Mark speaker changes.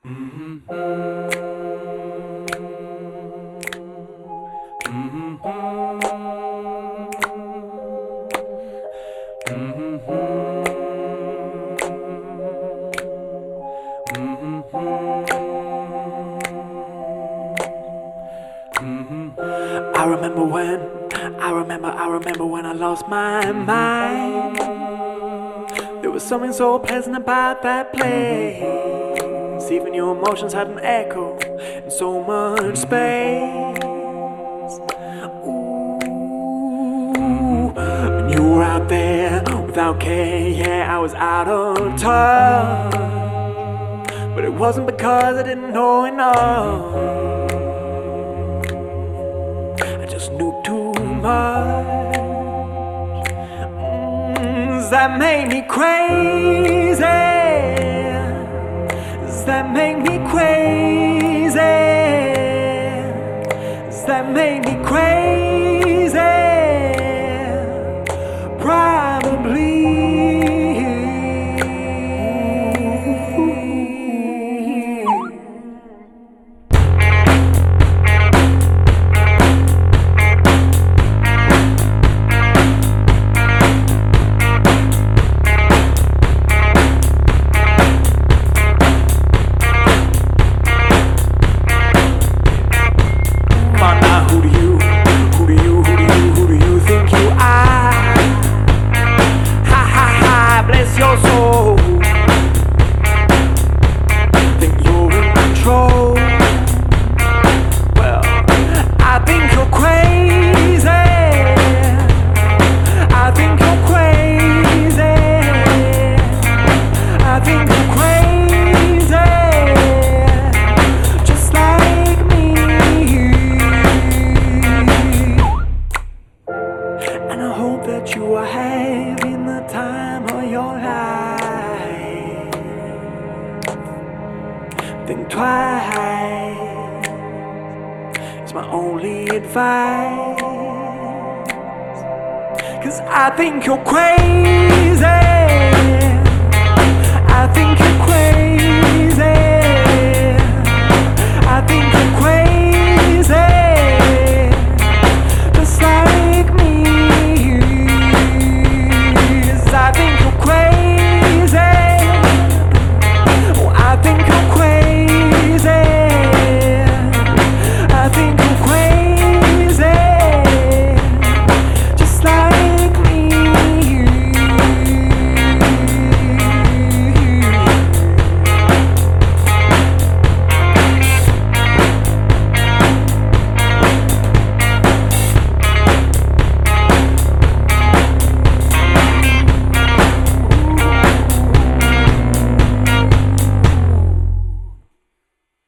Speaker 1: I remember when I lost my mind. There was something so pleasant about that place. Even your emotions had an echo in so much space. Ooh, and you were out there without care. Yeah, I was out of touch, but it wasn't because I didn't know enough. I just knew too much. That made me crazy. That made me crazy. That made me crazy. Probably. That you are having the time of your life. Think twice, it's my only advice. 'Cause I think you're crazy. I think you're crazy.